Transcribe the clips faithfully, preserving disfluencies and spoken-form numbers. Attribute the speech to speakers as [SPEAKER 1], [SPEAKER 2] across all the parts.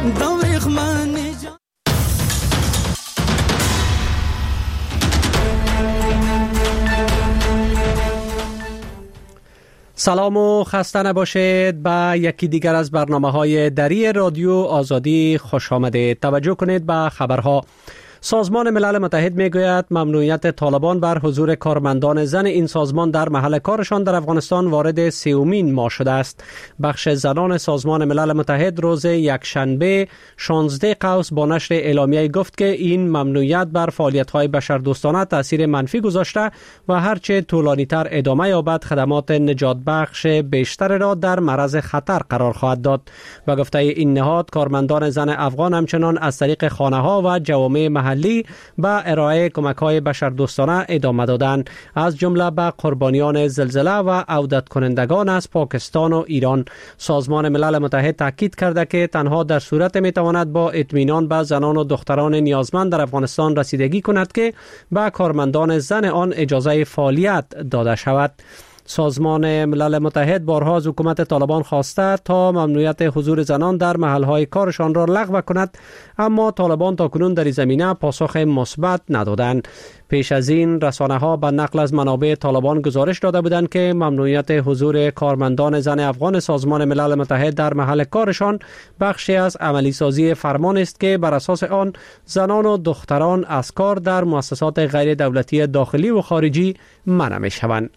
[SPEAKER 1] دویخ من جان.
[SPEAKER 2] سلام و خسته نباشید. به یکی دیگر از برنامه‌های دری رادیو آزادی خوش آمدید. توجه کنید به خبرها. سازمان ملل متحد میگوید ممنوعیت طالبان بر حضور کارمندان زن این سازمان در محل کارشان در افغانستان وارد سیومین ماه شده است. بخش زنان سازمان ملل متحد روز یکشنبه شانزده قوس با نشر اعلامیه گفت که این ممنوعیت بر فعالیت‌های بشردوستانه تاثیر منفی گذاشته و هرچه طولانی‌تر ادامه یابد خدمات نجات بخش بیشتر را در معرض خطر قرار خواهد داد. به گفته این نهاد کارمندان زن افغان همچنان از طریق خانه‌ها و جوامع محلی به ارائه کمک‌های بشردوستانه ادامه دادند، از جمله به قربانیان زلزله و عودت کنندگان از پاکستان و ایران. سازمان ملل متحد تاکید کرده که تنها در صورت میتواند با اطمینان به زنان و دختران نیازمند در افغانستان رسیدگی کند که به کارمندان زن آن اجازه فعالیت داده شود. سازمان ملل متحد بارها از حکومت طالبان خواسته تا ممنوعیت حضور زنان در محلهای کارشان را لغو کند، اما طالبان تاکنون در این زمینه پاسخ مثبت ندادند. پیش از این رسانه‌ها به نقل از منابع طالبان گزارش داده بودند که ممنوعیت حضور کارمندان زن افغان سازمان ملل متحد در محل کارشان بخشی از عملی سازی فرمان است که بر اساس آن زنان و دختران از کار در مؤسسات غیر دولتی داخلی و خارجی منع می‌شوند.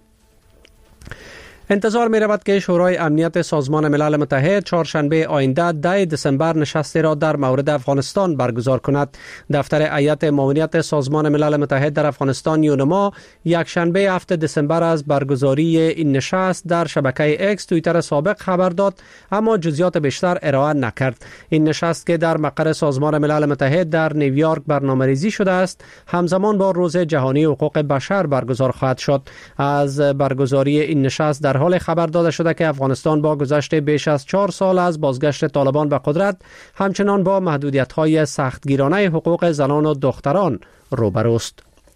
[SPEAKER 2] انتظار می رود که شورای امنیت سازمان ملل متحد چهارشنبه آینده ده دسامبر نشستی را در مورد افغانستان برگزار کند. دفتر هیئت معاونت سازمان ملل متحد در افغانستان یونما یک شنبه هفتم دسامبر از برگزاری این نشست در شبکه اکس توییتر سابق خبر داد، اما جزئیات بیشتر ارائه نکرد. این نشست که در مقر سازمان ملل متحد در نیویورک برنامه‌ریزی شده است، همزمان با روز جهانی حقوق بشر برگزار خواهد شد. از برگزاری این نشست در حال خبر داده شده که افغانستان با گذشت بیش از چهار سال از بازگشت طالبان به قدرت همچنان با محدودیت‌های سختگیرانه حقوق زنان و دختران روبروست.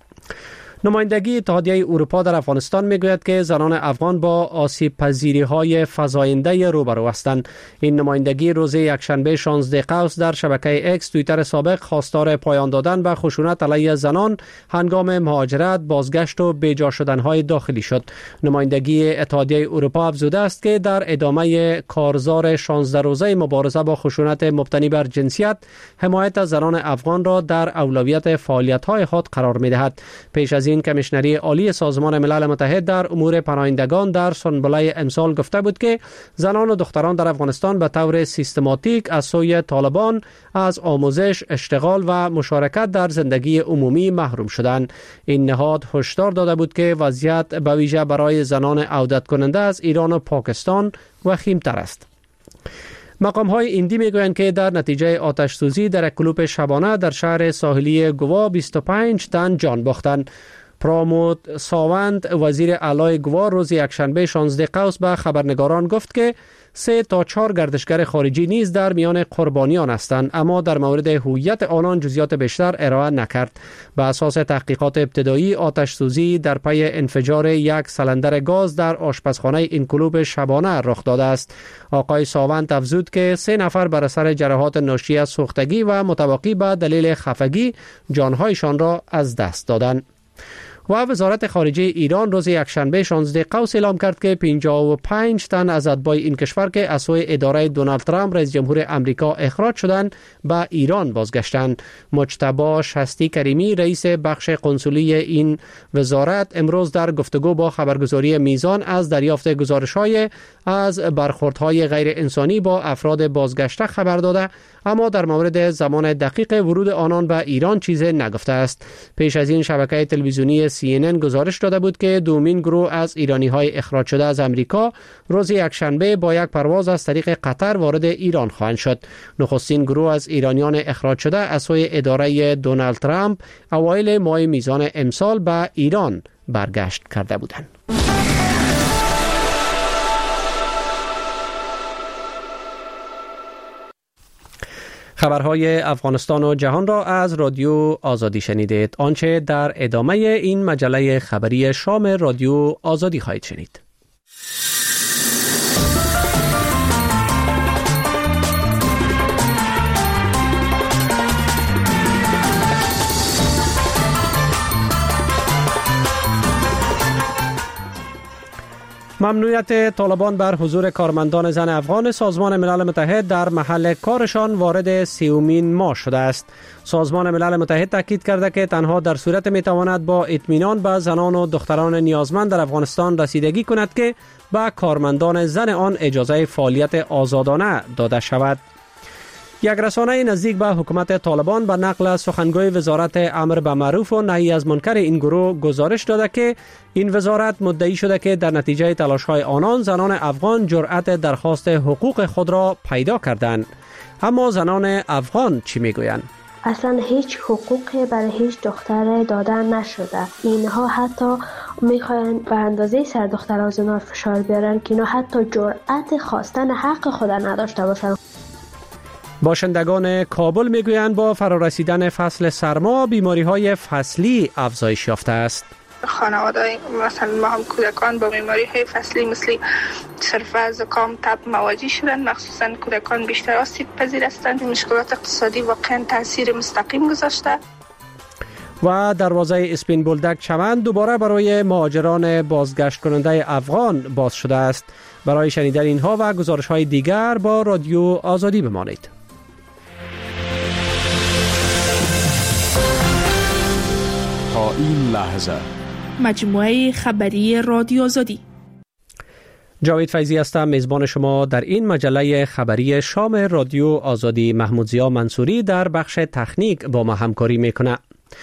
[SPEAKER 2] نمایندگی اتحادیه اروپا در افغانستان میگوید که زنان افغان با آسیب پذیری های فزاینده روبرو هستند. این نمایندگی روز یکشنبه شانزده قوس در شبکه اکس توییتر سابق خواستار پایان دادن به خشونت علیه زنان هنگام مهاجرت، بازگشت و بیجا شدن های داخلی شد. نمایندگی اتحادیه اروپا افزوده است که در ادامه کارزار شانزده روزه مبارزه با خشونت مبتنی بر جنسیت، حمایت از زنان افغان را در اولویت فعالیت های خود قرار می‌دهد. پیش از این کمیشنری عالی سازمان ملل متحد در امور پناهندگان در سنبله امسال گفته بود که زنان و دختران در افغانستان به طور سیستماتیک از سوی طالبان از آموزش، اشتغال و مشارکت در زندگی عمومی محروم شدند. این نهاد هشدار داده بود که وضعیت به ویژه برای زنان عودت کننده از ایران و پاکستان وخیم‌تر است. مقام های ایندی میگویند که در نتیجه آتش سوزی در کلوپ شبانه در شهر ساحلی گوا بیست و پنج تن جان باختند. پرامود ساوند وزیر اعلی گوا روز یکشنبه شانزده قوس به خبرنگاران گفت که سه تا چهار گردشگر خارجی نیز در میان قربانیان هستند، اما در مورد هویت آنان جزئیات بیشتر ارائه نکرد. به اساس تحقیقات ابتدایی آتش سوزی در پی انفجار یک سلندر گاز در آشپزخانه این کلوب شبانه رخ داده است. آقای ساوند افزود که سه نفر بر اثر جراحات ناشی از سوختگی و متواقی به دلیل خفگی جانهایشان را از دست دادند. و وزارت خارجه ایران روز یکشنبه شانزده قوس اعلام کرد که پنجاه و پنج تن از اتباع این کشور که از سوی اداره دونالد ترامپ رئیس جمهور امریکا اخراج شدند به ایران بازگشتند. مجتبی شستی کریمی رئیس بخش قنسولی این وزارت امروز در گفتگو با خبرگزاری میزان از دریافت گزارش‌های از برخوردهای غیر انسانی با افراد بازگشته خبر داده، اما در مورد زمان دقیق ورود آنان به ایران چیزی نگفته است. پیش از این شبکه تلویزیونی سی ان ان گزارش داده بود که دومین گروه از ایرانی‌های اخراج شده از امریکا روز یکشنبه با یک پرواز از طریق قطر وارد ایران خواهند شد. نخستین گروه از ایرانیان اخراج شده از سوی اداره دونالد ترامپ اوایل ماه میزان امسال به ایران برگشت کرده بودند. خبرهای افغانستان و جهان را از رادیو آزادی شنیدید. آنچه در ادامه این مجله خبری شام رادیو آزادی خواهید شنید. ممنوعیت طالبان بر حضور کارمندان زن افغان سازمان ملل متحد در محل کارشان وارد سیومین ماه شده است. سازمان ملل متحد تاکید کرده که تنها در صورت میتواند با اطمینان به زنان و دختران نیازمند در افغانستان رسیدگی کند که به کارمندان زن آن اجازه فعالیت آزادانه داده شود. یک رسانه نزدیک به حکومت طالبان به نقل سخنگوی وزارت امر به معروف و نهی از منکر این گروه گزارش داده که این وزارت مدعی شده که در نتیجه تلاش‌های آنان زنان افغان جرأت درخواست حقوق خود را پیدا کردند. اما زنان افغان چی میگویند؟
[SPEAKER 3] اصلا هیچ حقوقی برای هیچ دختر داده نشده. اینها حتی میخواین به اندازه سر دخترها زنار فشار بیارن که اینها حتی جرأت خواستن حق خود نداشته باشن.
[SPEAKER 2] باشندگان کابل میگویند با فرارسیدن فصل سرما بیماری‌های فصلی افزایش یافته است.
[SPEAKER 4] خانواده مثلا ما هم کودکان با بیماری‌های فصلی مثل سرفه، زکام، تب مواجه شدند. مخصوصا کودکان بیشتر آسیب پذیر هستند. مشکلات اقتصادی واقعا تاثیر مستقیم گذاشته.
[SPEAKER 2] و دروازه اسپین بولدک چمن دوباره برای مهاجران بازگشت کننده افغان باز شده است. برای شنیدن اینها و گزارش‌های دیگر با رادیو آزادی بمانید.
[SPEAKER 5] تا این لحظه
[SPEAKER 6] مجموعه خبری رادیو آزادی.
[SPEAKER 2] جاوید فیضی هستم، میزبان شما در این مجله خبری شام رادیو آزادی. محمود ضیا منصوری در بخش تکنیک با ما همکاری میکنه.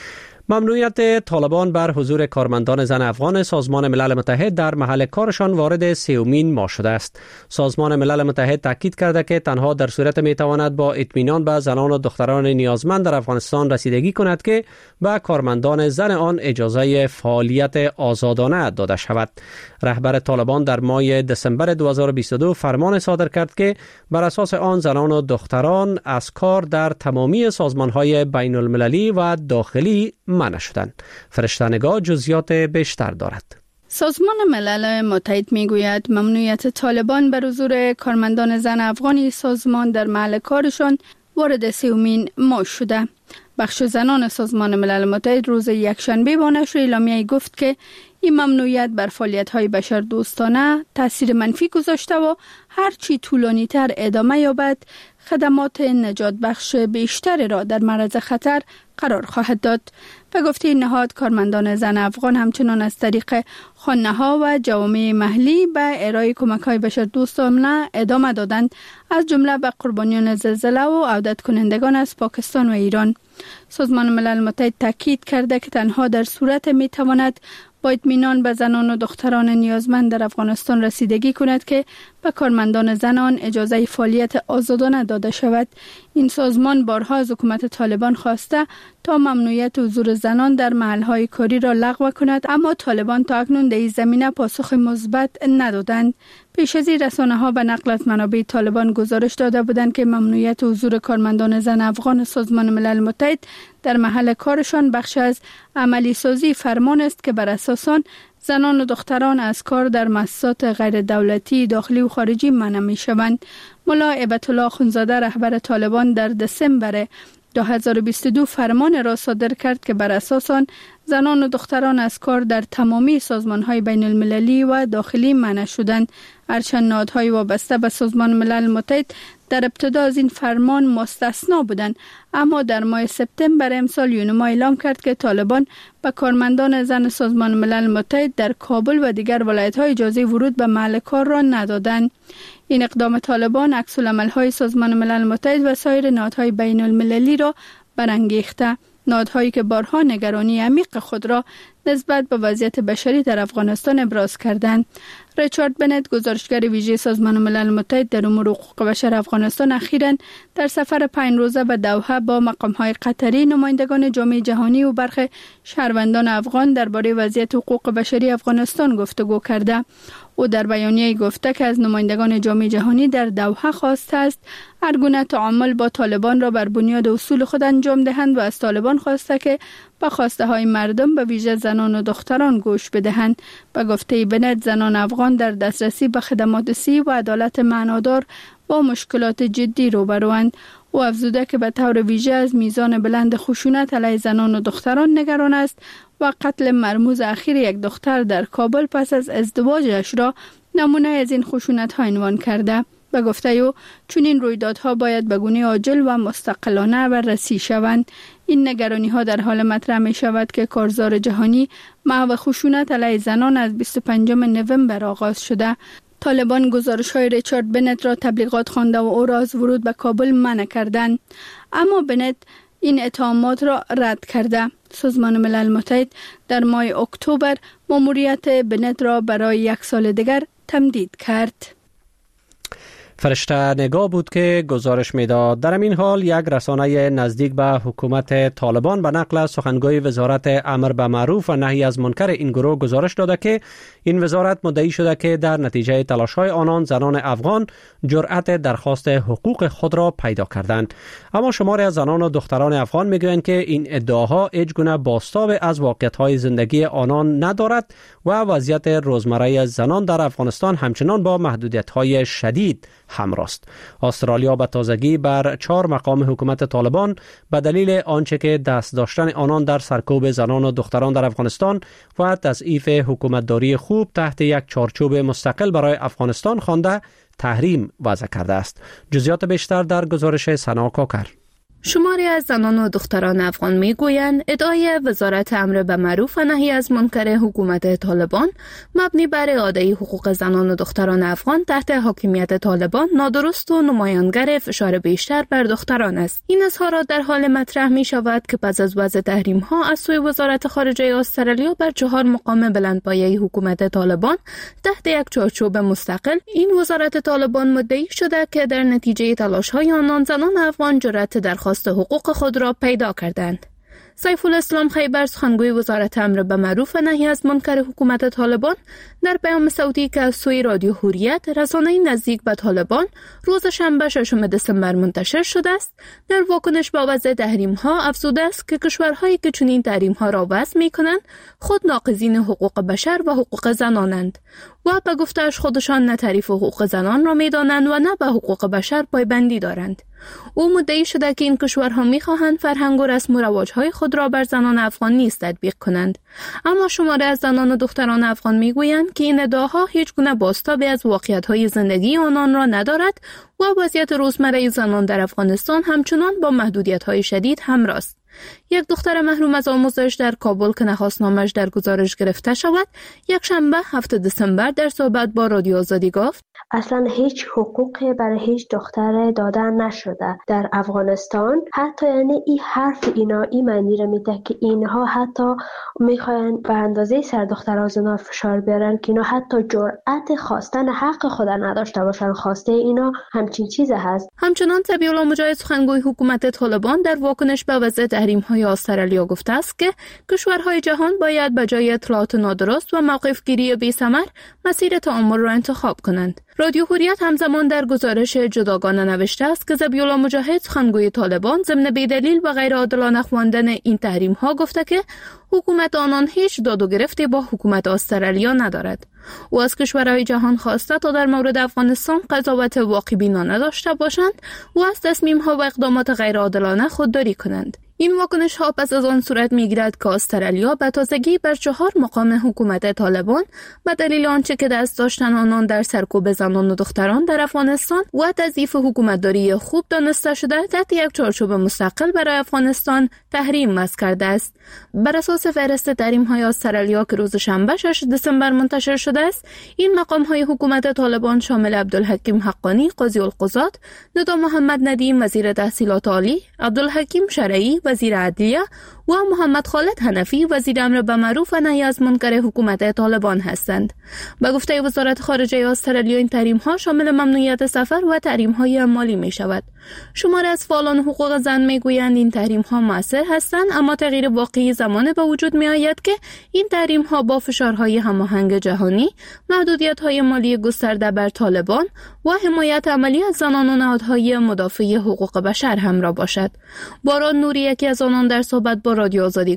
[SPEAKER 2] ممنوعیت طالبان بر حضور کارمندان زن افغان سازمان ملل متحد در محل کارشان وارد سیومین ماه شده است. سازمان ملل متحد تاکید کرده که تنها در صورت میتواند با اطمینان به زنان و دختران نیازمند در افغانستان رسیدگی کند که به کارمندان زن آن اجازه فعالیت آزادانه داده شود. رهبر طالبان در ماه دسامبر دو هزار و بیست و دو فرمان صادر کرد که بر اساس آن زنان و دختران از کار در تمامی سازمان‌های بین المللی و داخلی منع شدند. فرشته‌نگاه جزئیات بیشتر دارد.
[SPEAKER 7] سازمان ملل متحد میگوید ممنوعیت طالبان بر حضور کارمندان زن افغانی سازمان در محل کارشان وارد سیومین ماه شده. بخش زنان سازمان ملل متحد روز یکشنبه با نشر اعلامیه گفت که این ممنوعیت بر فعالیت‌های بشردوستانه تاثیر منفی گذاشته و هرچی طولانی تر ادامه یابد خدمات نجات بخش بیشتر را در معرض خطر قرار خواهد داد. به گفته این نهاد کارمندان زن افغان همچنان از طریق خانه‌ها و جوامع محلی به ارائه کمک‌های بشردوستانه ادامه دادند، از جمله به قربانیان زلزله و عودت کنندگان از پاکستان و ایران. سازمان ملل متحد تاکید کرده که تنها در صورت می‌تواند با اطمینان به زنان و دختران نیازمند در افغانستان رسیدگی کند که به کارمندان زنان اجازه فعالیت آزادانه داده شود. این سازمان بارها از حکومت طالبان خواسته تا ممنوعیت حضور زنان در محل‌های کاری را لغو کند، اما طالبان تا اکنون در این زمینه پاسخ مثبت ندادند. پیش از این رسانه‌ها به نقل از منابع طالبان گزارش داده بودند که ممنوعیت حضور کارمندان زن افغان سازمان ملل متحد در محل کارشان بخش از عملی سازی فرمان است که بر اساس آن زنان و دختران از کار در مؤسسات غیر دولتی داخلی و خارجی منع می‌شوند. ملا هیبت الله اخوندزاده رهبر طالبان در دسامبر دو هزار و بیست و دو فرمان را صادر کرد که بر اساس آن زنان و دختران از کار در تمامی سازمان‌های بین المللی و داخلی منع شدند. هرچند نهادهای وابسته به سازمان ملل متحد در ابتدا از این فرمان مستثنا بودند، اما در ماه سپتامبر امسال یونما اعلام کرد که طالبان به کارمندان زن سازمان ملل متحد در کابل و دیگر ولایت‌ها اجازه ورود به محل کار را ندادند. این اقدام طالبان عکس العمل‌های سازمان ملل متحد و سایر نهادهای بین المللی را برانگیخته، نهادهایی که بارها نگرانی عمیق خود را نسبت به وضعیت بشری در افغانستان ابراز کردند. ریچارد بنت گزارشگر ویژه سازمان ملل متحد در امور حقوق بشر افغانستان اخیراً در سفر پنج روزه به دوحه با مقام‌های قطری، نمایندگان جامعه جهانی و برخی شهروندان افغان درباره وضعیت حقوق بشری افغانستان گفتگو کرده. او در بیانیه گفته که از نمایندگان جامعه جهانی در دوحه خواسته است هر گونه تعامل با طالبان را بر بنیاد اصول خود انجام دهند و از طالبان خواسته که به خواسته های مردم به ویژه زنان و دختران گوش بدهند. به گفته بنت زنان افغان در دسترسی به خدمات صحی و عدالت معنادار با مشکلات جدی روبروند. او افزوده که به طور ویژه از میزان بلند خشونت علیه زنان و دختران نگران است و قتل مرموز اخیر یک دختر در کابل پس از ازدواجش را نمونه از این خشونت ها عنوان کرده. به گفته او چون این رویدادها باید به گونه عاجل و مستقلانه بررسی شوند. این نگرانی ها در حال مطرح می شود که کارزار جهانی محو خشونت علیه زنان از بیست و پنجم نوامبر آغاز شده. طالبان گزارش های ریچارد بنت را تبلیغات خوانده و او را از ورود به کابل منع کردند، اما بنت این اتهامات را رد کرده. سازمان ملل متحد در ماه اکتبر ماموریت بنت را برای یک سال دیگر تمدید کرد.
[SPEAKER 2] فرشته نگاه بود که گزارش میداد. در این حال یک رسانه نزدیک به حکومت طالبان به نقل سخنگوی وزارت امر به معروف و نهی از منکر این گروه گزارش داده که این وزارت مدعی شده که در نتیجه تلاش‌های آنان زنان افغان جرأت درخواست حقوق خود را پیدا کردند. اما شماری از زنان و دختران افغان میگویند که این ادعاها هیچ گونه بازتاب از واقعیت‌های زندگی آنان ندارد و وضعیت روزمره زنان در افغانستان همچنان با محدودیت‌های شدید همراست. استرالیا به تازگی بر چهار مقام حکومت طالبان به دلیل آنچه که دست داشتن آنان در سرکوب زنان و دختران در افغانستان و تضعیف حکومتداری خوب تحت یک چارچوب مستقل برای افغانستان خوانده تحریم وضع کرده است. جزئیات بیشتر در گزارش سنا کاکر.
[SPEAKER 8] شماری از زنان و دختران افغان میگویند ادعای وزارت امر به معروف و نهی از منکر حکومت طالبان مبنی بر اعاده حقوق زنان و دختران افغان تحت حاکمیت طالبان نادرست و نمایانگر فشار بیشتر بر دختران است. این اظهارات در حال مطرح می شود که پس از وضع تحریم ها از سوی وزارت خارجه استرالیا بر چهار مقام بلندپایه حکومت طالبان تحت یک چارچوب مستقل، این وزارت طالبان مدعی شده که در نتیجه تلاش های آنان زنان افغان جرأت درخواست حقوق خود را پیدا کردند. سیف الاسلام خیبر، سخنگوی وزارت امر به معروف و نهی از منکر حکومت طالبان، در پیام صوتی که از سوی رادیو حریت، رسانه نزدیک به طالبان، روز شنبه ششم دسامبر منتشر شده است، در واکنش به وضع تحریم ها افزوده است که کشورهایی که چنین تحریم ها را وضع می کنند خود ناقضین حقوق بشر و حقوق زنانند و به گفته‌اش خودشان نه تعریف حقوق زنان را می دانند و نه به حقوق بشر پایبندی دارند. او مدعی شده که این کشورها می‌خواهند فرهنگ و رسم و رواج‌های خود را بر زنان افغان نیز تطبیق کنند، اما شماری از زنان و دختران افغان می‌گویند که این ادعاها هیچ گونه بازتابی از واقعیت‌های زندگی آنان را ندارد و وضعیت روزمره زنان در افغانستان همچنان با محدودیت‌های شدید همراست. یک دختر محروم از آموزش در کابل که نخواست نامش در گزارش گرفته شود، یک شنبه هفتم دسامبر در صحبت با رادیو آزادی گفت:
[SPEAKER 3] اصلا هیچ حقوقی برای هیچ دختر دادن نشده در افغانستان. حتی یعنی این حرف اینا این معنی را میده که اینها حتی میخواین به اندازه سر دخترها زنا فشار بیارن که اینا حتی جرأت خواستن حق خود نداشته باشن. خواسته اینا همچین چیز هست.
[SPEAKER 8] همچنان ذبیح‌الله مجاهد، سخنگوی حکومت طالبان، در واکنش به وضع تحریم‌های استرالیا گفته است که کشورهای جهان باید به جای اطلاعات نادرست و موقف‌گیری بی‌ثمر مسیر تعامل را انتخاب کنند. رادیو حریت همزمان در گزارش جداگانه نوشته است که ذبیح‌الله مجاهد، سخنگوی طالبان، ضمن بی‌دلیل و غیر عادلانه خواندن این تحریم‌ها گفته که حکومت آنان هیچ داد و گرفتی با حکومت استرالیا ندارد. او از کشورهای جهان خواسته تا در مورد افغانستان قضاوت واقع‌بینانه داشته باشند و از تصمیم‌ها و اقدامات غیر عادلانه خودداری کنند. این واکنش ها پس از آن صورت میگیرد که استرالیا به تازگی بر چهار مقام حکومت طالبان به دلیل آنچه که دست داشتن آنان در سرکوب زنان و دختران در افغانستان و تضعیف حکومتداری خوب دانسته شده تحت یک چارچوب مستقل برای افغانستان تحریم وضع کرده است. بر اساس فهرست تحریم های استرالیا که روز شنبه ششم دسامبر منتشر شده است، این مقام های حکومت طالبان شامل عبدالحکیم حقانی، قاضی القضات، ندا محمد ندیم، وزیر تحصیلات عالی، عبدالحکیم شرعی، وزیر عدلیه و محمد خالد حنفی، وزیر امر به معروف و نهی از منکر حکومت طالبان هستند. به گفته وزارت خارجه استرالیا، این تحریم ها شامل ممنوعیت سفر و تحریم های مالی می شود. شماری از فعالان حقوق زن می گویند این تحریم ها مؤثر هستند، اما تغییر واقعی زمان به وجود می آید که این تحریم ها با فشارهای هماهنگ جهانی، محدودیت های مالی گسترده بر طالبان و حمایت عملی از زنان و نهادهای مدافع حقوق بشر همراه باشد. باران نوری، یکی از آنان، در صحبت با رادیو آزادی گفت: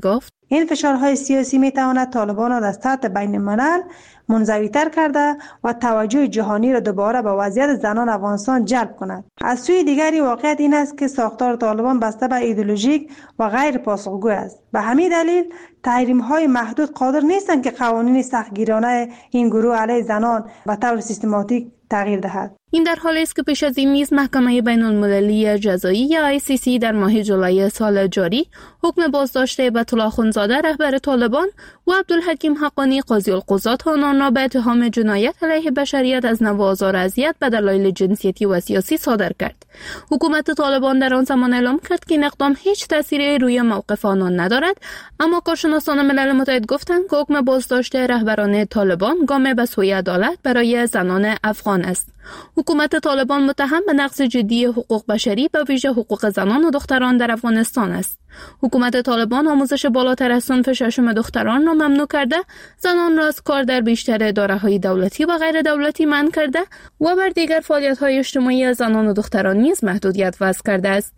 [SPEAKER 9] این فشارهای سیاسی می تواند طالبان را در سطح بین الملل منزوی‌تر کرده و توجه جهانی را دوباره به وضعیت زنان افغانستان جلب کند. از سوی دیگری واقعیت این است که ساختار طالبان بسته به ایدئولوژیک و غیر پاسخگوی است. به همین دلیل تحریم‌های محدود قادر نیستند که قوانین سختگیرانه این گروه علیه زنان به طور سیستماتیک تغییر دهد.
[SPEAKER 8] این در حالی است که پیش از این نیز محکمه بین المللی جزایی یا آی سی سی در ماه جولای سال جاری حکم بازداشت بیت الله اخوندزاده رهبر طالبان و عبدالحکیم حقانی قاضی القضات آنان را به اتهام جنایت علیه بشریت از نوع آزار و اذیت به دلایل جنسیتی و سیاسی صادر کرد. حکومت طالبان در آن زمان اعلام کرد که این اقدام هیچ تأثیری روی موقف آنان ندارد، اما کارشناسان ملل متحد گفتند که حکم بازداشت رهبران طالبان گام به سوی عدالت برای زنان افغان است. حکومت طالبان متهم به نقض جدی حقوق بشری به ویژه حقوق زنان و دختران در افغانستان است. حکومت طالبان آموزش بالاتر از صنف ششم دختران را ممنوع کرده، زنان را از کار در بیشتر اداره‌های دولتی و غیر دولتی منع کرده و بر دیگر فعالیت‌های اجتماعی زنان و دختران نیز محدودیت وضع کرده است.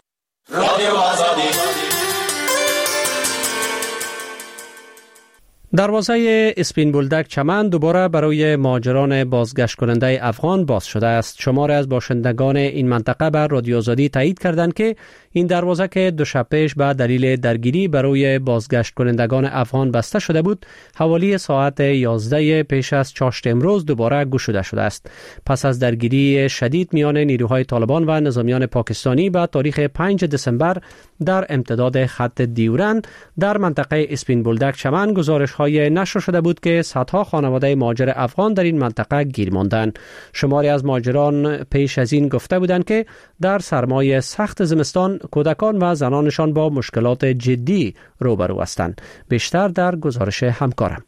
[SPEAKER 2] دروازه اسپین بولدک چمن دوباره برای مهاجران بازگشت کننده افغان باز شده است. شماری از باشندگان این منطقه بر رادیو آزادی تایید کردند که این دروازه که دو شب پیش به دلیل درگیری برای بازگشت کنندگان افغان بسته شده بود، حوالی ساعت یازده پیش از چاشت امروز دوباره گشوده شده است. پس از درگیری شدید میان نیروهای طالبان و نظامیان پاکستانی به تاریخ پنج دسامبر در امتداد خط دیورن در منطقه اسپین بولدک چمن گزارش های نشر شده بود که صدها خانواده مهاجر افغان در این منطقه گیر ماندند. شماری از مهاجران پیش از این گفته بودند که در سرمای سخت زمستان کودکان و زنانشان با مشکلات جدی روبرو هستند. بیشتر در گزارش همکارم.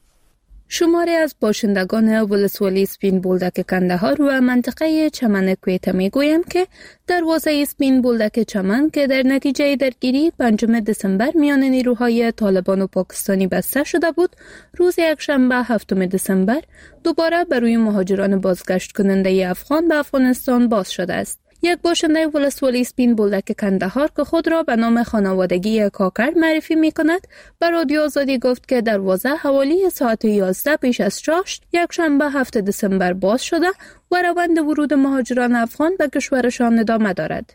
[SPEAKER 8] شماری از باشندگان ولسوالی اسپین بولدک کندهار و منطقه چمن کویته می گویند که دروازه اسپین بولدک چمن که در نتیجه درگیری پنجم دسامبر میان نیروهای طالبان و پاکستانی بسته شده بود، روز یکشنبه هفتم دسامبر دوباره برای مهاجران بازگشت کننده افغان به افغانستان باز شده است. یک باشنده ولسوالی اسپین بولدک کندهار که خود را به نام خانوادگی کاکر معرفی می کند به رادیو آزادی گفت که دروازه حوالی ساعت یازده پیش از چاشت یک شنبه هفتم دسامبر باز شده و روند ورود مهاجران افغان به کشورشان ادامه دارد.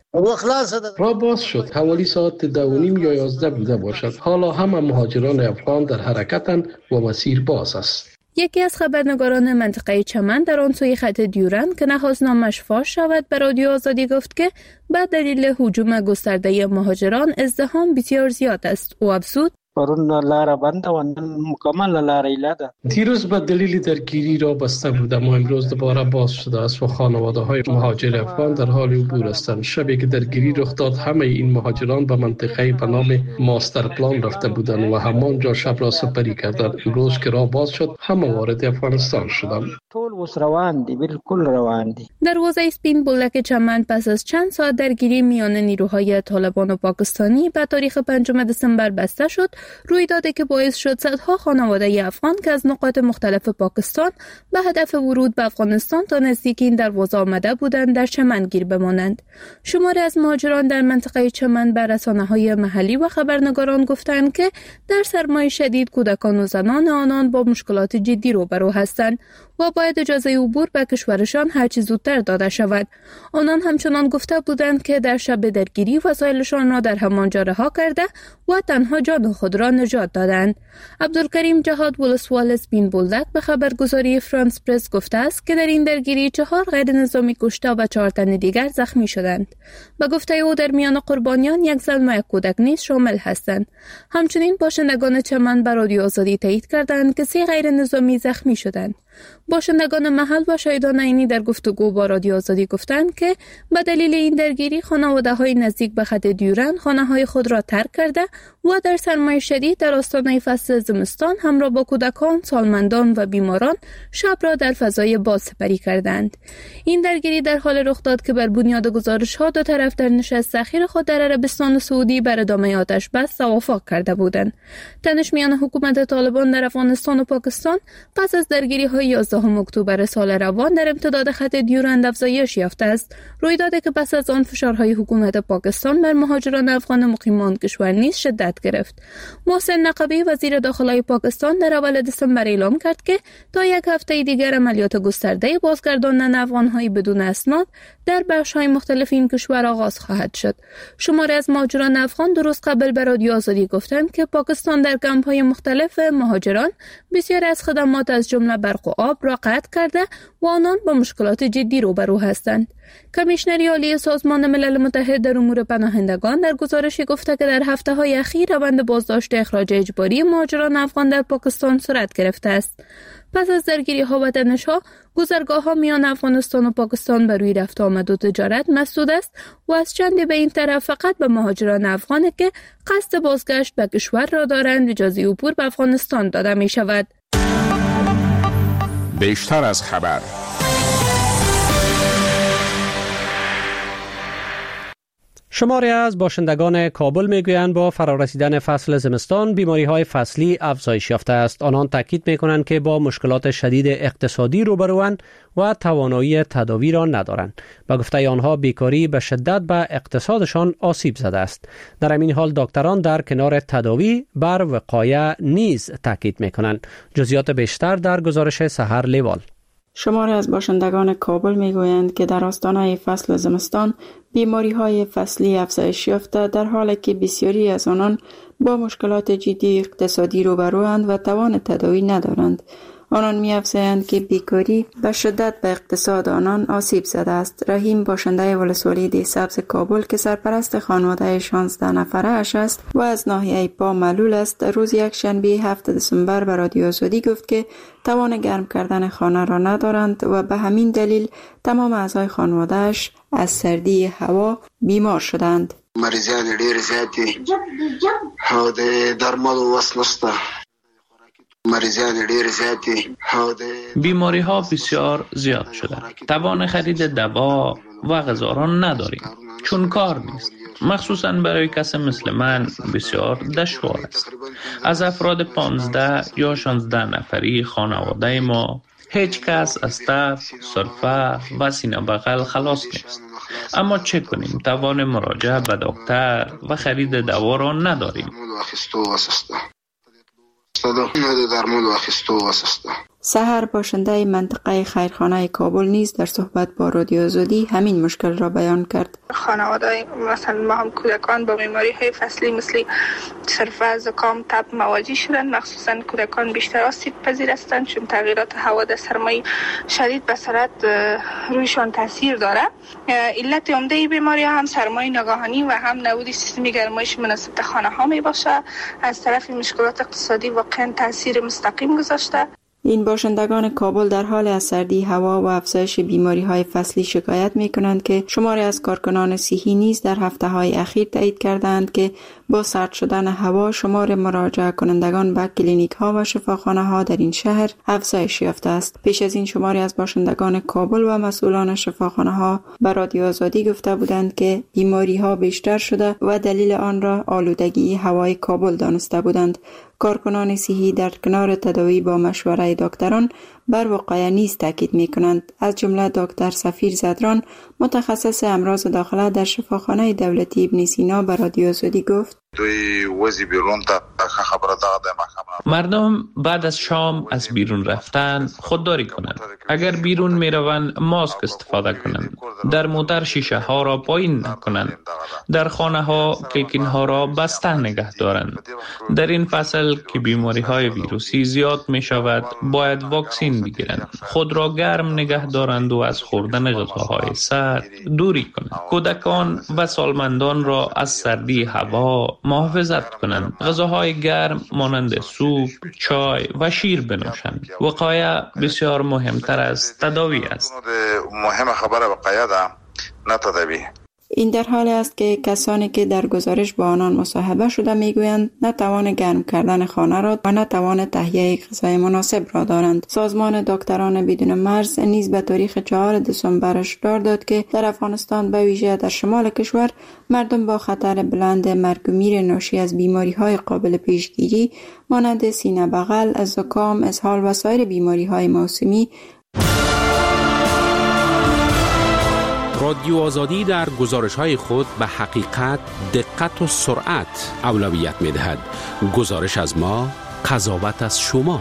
[SPEAKER 10] راه باز شد حوالی ساعت دو و نیم یا یازده بوده باشد. حالا همه مهاجران افغان در حرکتند و مسیر باز است.
[SPEAKER 8] یکی از خبرنگاران منطقه چمن در آن سوی خط دیورن که نخواست نامش فاش شود به رادیو آزادی گفت که به دلیل هجوم گسترده مهاجران ازدحام بسیار زیاد است. او افزود
[SPEAKER 11] پرون لاره بنده و مکمل لاره ایله ده.
[SPEAKER 10] دیروز به دلیل درگیری را بسته بود، اما امروز دوباره باز شده است و خانواده های مهاجر افغان در حال عبور هستند. شبی که درگیری رخ داد همه این مهاجران به منطقه به نام ماستر پلان رفته بودند و همانجا شب را سپری کردند. امروز که راه باز شد همه وارد افغانستان شدند.
[SPEAKER 11] طول وس روان دی، بالکل روان دی.
[SPEAKER 8] دروازه اسپین بولدک چمن پس از چند ساعت درگیری میان نیروهای طالبان و پاکستانی به تاریخ پنجم دسامبر بسته شد، رویدادی که باعث شد صدها خانواده افغان که از نقاط مختلف پاکستان به هدف ورود به افغانستان تا نزدیک این دروازه آمده بودند در چمن گیر بمانند. شماری از مهاجران در منطقه چمن به رسانه‌های محلی و خبرنگاران گفتند که در سرمای شدید کودکان و زنان آنان با مشکلات جدی روبرو هستند و باید اجازه عبور به کشورشان هرچی زودتر داده شود. آنان همچنان گفته بودند که در شب درگیری وسایلشان را در همانجا رها کرده و تنها جان خود را نجات دادند. عبدالکریم جهاد ولسوال اسپین بولدک به خبرگزاری فرانس پرس گفته است که در این درگیری چهار غیر نظامی کشته و چهار تن دیگر زخمی شدند. به گفته او در میان قربانیان یک زن و یک کودک نیز شامل هستند. همچنین باشندگان چمن به رادیو آزادی تایید کردند که سه غیر نظامی زخمی شدند. باشندگان محل و شاهدان عینی در گفتگو با رادیو آزادی گفتند که به دلیل این درگیری خانواده‌های نزدیک به خط دیورن خانه‌های خود را ترک کرده و در سرمای شدید در آستانه فصل زمستان همراه با کودکان، سالمندان و بیماران شب را در فضای باز سپری کردند. این درگیری در حال رخ داد که بر بنیاد گزارش‌ها دو طرف در نشست اخیر خود در عربستان سعودی بر ادامه آتش بس توافق کرده بودند. تنش میان حکومت طالبان در افغانستان و پاکستان پس از درگیری‌های یازدهم اکتبر سال روان در امتداد خط دیورند افزایش یافته است. رویدادی که پس از آن فشارهای حکومت پاکستان بر مهاجران افغان مقیمان کشور نیز شدت گرفت. محسن نقبی وزیر داخلی پاکستان در اول دسامبر اعلام کرد که تا یک هفته دیگر عملیات گسترده بازگرداندن افغان‌های بدون اسناد در بخش‌های مختلف این کشور آغاز خواهد شد. شماری از مهاجران افغان درست قبل به رادیو آزادی گفتند که پاکستان در کمپ‌های مختلف مهاجران بسیار از خدمات از جمله برق و آب را قطع کرده و آنان با مشکلات جدی روبرو هستند. کمیشنر عالی سازمان ملل متحد در امور پناهندگان در گزارشی گفته که در هفته‌های اخیر روند بازداشت اخراج اجباری مهاجران افغان در پاکستان صورت گرفته است. پس از درگیری‌ها و تنش‌ها، گذرگاه‌ها میان افغانستان و پاکستان بر روی رفت آمد و تجارت مسدود است و از چندی به این طرف فقط به مهاجران افغان که قصد بازگشت به کشور را دارند اجازه عبور به افغانستان داده می‌شود.
[SPEAKER 5] بیشتر از خبر.
[SPEAKER 2] شماری از باشندگان کابل میگویند با فرارسیدن فصل زمستان بیماری‌های فصلی افزایش یافته است. آنان تاکید میکنند که با مشکلات شدید اقتصادی روبروند و توانایی تداوی را ندارند. با گفته آنها بیکاری به شدت به اقتصادشان آسیب زده است. در همین حال دکتران در کنار تداوی بر وقایه نیز تاکید میکنند. جزئیات بیشتر در گزارش سحر لیوال.
[SPEAKER 12] شماری از باشندگان کابل میگویند که در آستانه فصل زمستان بیماری‌های فصلی افزایش یافته، در حالی که بسیاری از آنان با مشکلات جدی اقتصادی روبروند و توان تداوی ندارند. آنان می‌افزایند که بیکاری به شدت به اقتصاد آنان آسیب زده است. رحیم باشنده ولسوالی دی سبز کابل که سرپرست خانواده شانزده نفره اش است و از ناحیه پا معلول است، روز یک شنبه هفتم دسامبر به رادیو آزادی گفت که توان گرم کردن خانه را ندارند و به همین دلیل تمام اعضای خانواده‌اش از سردی هوا بیمار شدند.
[SPEAKER 13] مریضان ډیر زیاتی او د درملو وس نشته. مریضان ډیر زیاتی
[SPEAKER 14] بیماری ها بسیار زیاد شده. توان خرید دوا و غذا را نداریم چون کار نیست. مخصوصاً برای کسی مثل من بسیار دشوار است. از افراد پانزده یا شانزده نفری خانواده ما هیچ کس از تف، سرفه و سینه بغل خلاص نیست. اما چه کنیم؟ توان مراجعه به دکتر و خرید دوا را نداریم.
[SPEAKER 12] سحر باشنده منطقه خیرخانه کابل نیز در صحبت با رادیو آزادی همین مشکل را بیان کرد.
[SPEAKER 4] خانواده مثلا ما هم کودکان با بیماری های فصلی مثل سرفه، زکام، تب مواجه شدند. مخصوصا کودکان بیشتر آسیب پذیر هستند چون تغییرات هوا در سرمای شدید به سرعت رویشان تاثیر داره. علت عمده بیماری هم سرمای ناگهانی و هم نبود سیستم گرمایش مناسب در خانه ها می باشه. از طرف مشکلات اقتصادی واقعا تاثیر مستقیم گذاشته.
[SPEAKER 12] این باشندگان کابل در حال از سردی هوا و افزایش بیماری‌های فصلی شکایت می‌کنند که شماری از کارکنان صحی نیز در هفته‌های اخیر تایید کردند که با سرد شدن هوا شمار مراجعه کنندگان به کلینیک‌ها و شفاخانه‌ها در این شهر افزایش یافته است. پیش از این شماری از باشندگان کابل و مسئولان شفاخانه‌ها به رادیو آزادی گفته بودند که بیماری‌ها بیشتر شده و دلیل آن را آلودگی هوای کابل دانسته بودند. کارکنان صحی در کنار تداوی با مشوره دکتران بر وقایع نیز تاکید می‌کنند. از جمله دکتر سفیر زدران متخصص امراض داخله در شفاخانه دولتی ابن سینا به رادیو آزادی گفت:
[SPEAKER 14] مردم بعد از شام از بیرون رفتن خودداری کنند. اگر بیرون می روند ماسک استفاده کنند. در موتر شیشه ها را پایین نکنند. در خانه ها کلکین ها را بسته نگه دارند. در این فصل که بیماری های ویروسی زیاد می شود باید واکسین بگیرند. خود را گرم نگه دارند و از خوردن غذاهای سرد دوری کنند. کودکان و سالمندان را از سردی هوا محافظت کنند. غذاهای گرم مانند سوپ، چای و شیر بنوشند. وقایع بسیار مهمتر از تداوی است.
[SPEAKER 13] مهم خبر وقایع ده نه تداوی.
[SPEAKER 12] این در حالی است که کسانی که در گزارش با آنان مصاحبه شده میگویند نه توان گرم کردن خانه را و نه توان تهیه غذای مناسب را دارند. سازمان دکتران بدون مرز نیز به تاریخ چهارم دسامبر هشدار داد که در افغانستان به ویژه در شمال کشور مردم با خطر بلند مرگ و میر ناشی از بیماری‌های قابل پیشگیری مانند سینه بغل، زکام، اسهال و سایر بیماری‌های موسمی.
[SPEAKER 15] رادیو آزادی در گزارش‌های خود به حقیقت، دقت و سرعت اولویت می‌دهد. گزارش از ما، قضاوت از شما.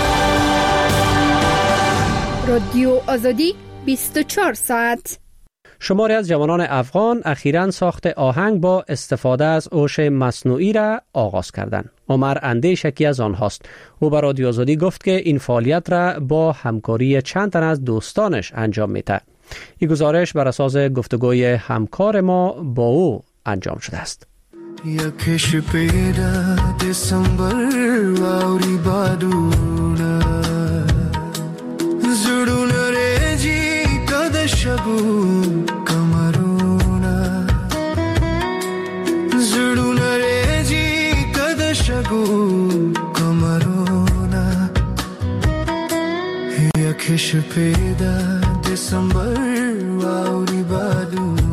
[SPEAKER 7] رادیو آزادی بیست و چهار ساعت.
[SPEAKER 2] شماری از جوانان افغان اخیراً ساخت آهنگ با استفاده از هوش مصنوعی را آغاز کردند. عمر اندیش یکی از آنهاست. او به رادیو آزادی گفت که این فعالیت را با همکاری چند تن از دوستانش انجام میده. این گزارش بر اساس گفتگوی همکار ما با او انجام شده است.
[SPEAKER 1] یکش پیدا دسامبر واوری بادونا زړونه رېږي کده شګو کمرونا زړونه رېږي کده شګو کمرونا یکش پیدا دسامبر واوری بادونا.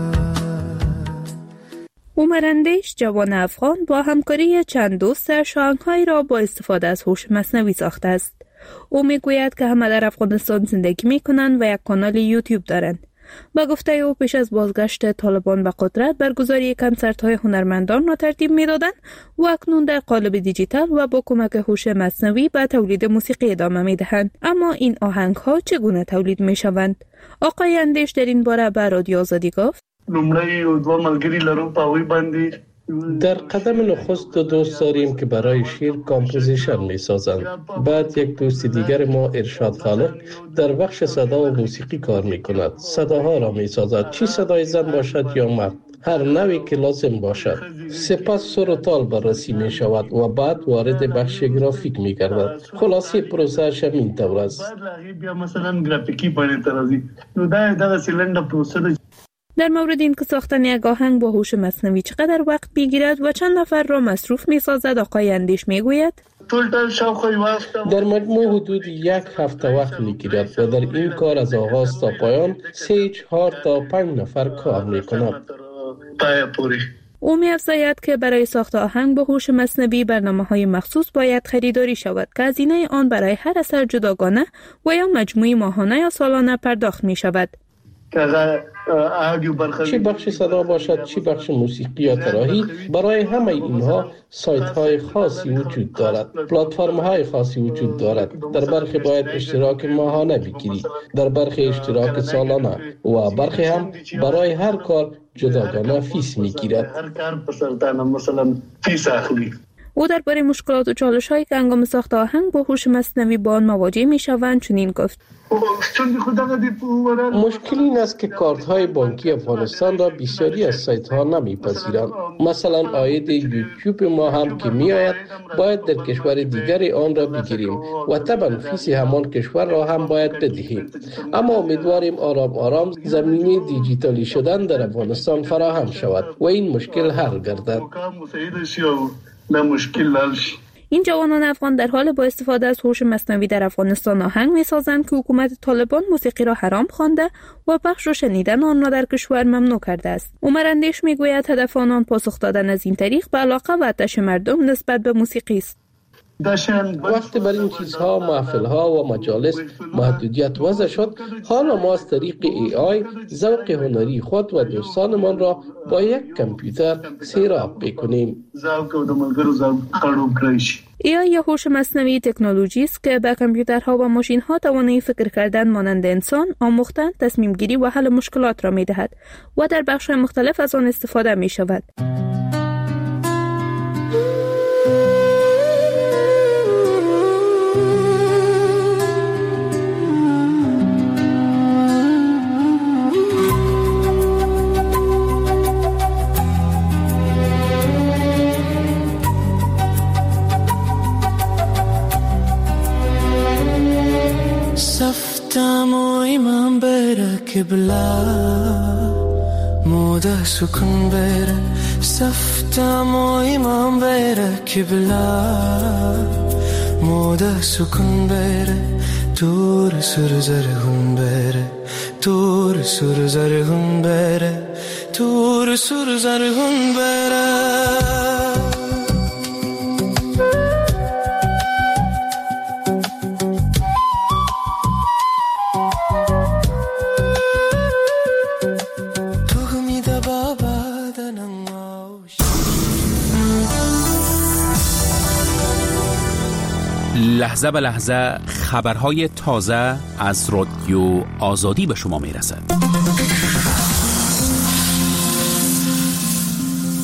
[SPEAKER 8] عمر اندیش جوان افغان با همکاری چند دوستش آهنگ‌هایی را با استفاده از هوش مصنوعی ساخته است. او میگوید که همه در افغانستان زندگی میکنند و یک کانال یوتیوب دارند. با گفته او پیش از بازگشت طالبان به قدرت برگزاری کنسرت‌های هنرمندان را ترتیب میدادند و اکنون در قالب دیجیتال و با کمک هوش مصنوعی به تولید موسیقی ادامه میدهند. اما این آهنگ‌ها چگونه تولید میشوند؟ آقای اندیش در این باره به رادیو آزادی گفت:
[SPEAKER 10] لومړی او دوه ملګري لرو په وی باندې در قدم نخست دو دوست داریم که برای شعر کامپوزیشن می سازند. بعد یک دوست دیگر ما ارشاد خالق در بخش صدا و موسیقی کار می کند. صداها را می سازد، چی صدای زن باشد یا مرد، هر نوعی که لازم باشد. سپس سر و تال بررسی می شود و بعد وارد بخش گرافیک می گردد. خلاصه پروسه‌اش این طور است. مثلا گرافیکی باندې ترازی نو دا دا سیلندر پروسه.
[SPEAKER 8] در مورد این که ساختن یک آهنگ با هوش مصنوعی چقدر وقت میگیرد و چند نفر را مصروف میسازد، آقای اندیش میگوید:
[SPEAKER 10] در مجموع حدود یک هفته وقت میگیرد و در این کار از آغاز تا پایان سه چهار تا پنج نفر کار میکند.
[SPEAKER 8] او می‌افزاید که برای ساخت آهنگ با هوش مصنوعی برنامه‌های مخصوص باید خریداری شود که هزینه آن برای هر اثر جداگانه و یا مجموعی ماهانه یا سالانه پرداخت میشود.
[SPEAKER 10] چی بخش صدا باشد، چی بخش موسیقی یا طراحی، برای همه اینها سایت های خاصی وجود دارد، پلتفرم های خاصی وجود دارد. در برخی باید اشتراک ماهانه بگیری، در برخی اشتراک سالانه و برخی هم برای هر کار جداگانه فیس میگیرد.
[SPEAKER 8] او درباره مشکلات و چالش‌هایی که هنگام ساخت آهنگ با هوش مصنوعی با آن مواجه می‌شوند چنین گفت:
[SPEAKER 10] مشکل این است که کارت‌های بانکی افغانستان را بسیاری از سایت‌ها نمی‌پذیرند. مثلا عاید یوتیوب ما هم که می‌آید باید در کشور دیگری آن را بگیریم و طبعا فیس همان کشور را هم باید بدهیم. اما امیدواریم آرام آرام زمینه دیجیتالی شدن در افغانستان فراهم شود و این مشکل حل گردد.
[SPEAKER 8] این جوانان افغان در حال با استفاده از هوش مصنوعی در افغانستان آهنگ می‌سازند که حکومت طالبان موسیقی را حرام خوانده و پخش و شنیدن آن را در کشور ممنوع کرده است. عمر اندیش می‌گوید هدف آنان پاسخ دادن از این طریق به علاقه و آتش مردم نسبت به موسیقی است.
[SPEAKER 10] وقتی بر این چیزها، محفل‌ها و مجالس محدودیت وضع شد، حالا ما از طریق ای آی ذوق هنری خود و دوستانمان را با یک کامپیوتر سیراب بکنیم.
[SPEAKER 8] ای آی یا هوش مصنوعی تکنولوژی است که به کامپیوترها و ماشین‌ها توانایی فکر کردن مانند انسان، آموختن، تصمیم گیری و حل مشکلات را می‌دهد و در بخش‌های مختلف از آن استفاده می‌شود.
[SPEAKER 1] سفتم و ایمان بره کبلا مو موده سکون بره سفتم و ایمان بره که بلا موده سکون بره دور سر زرهون بره دور سر زرهون بره دور سر زرهون بره
[SPEAKER 15] لحظه به لحظه خبرهای تازه از رادیو آزادی به شما میرسد.